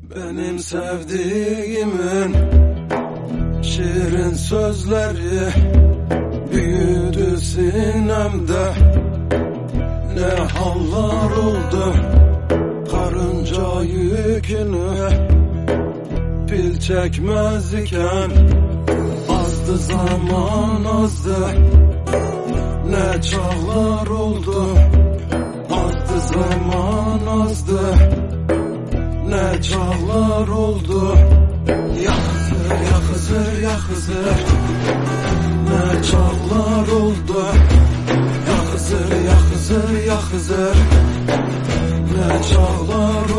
Benim sevdiğimin şirin sözleri büyüdü sinemde. Ne hallar oldu karınca yükünü pil çekmez iken. Azdı zaman azdı, ne çağlar oldu. Azdı zaman azdı, ne çağlar oldu. Ya Hızır, ya Hızır, ne çağlar oldu. Ya Hızır, ya Hızır, ya Hızır, ne çağlar oldu.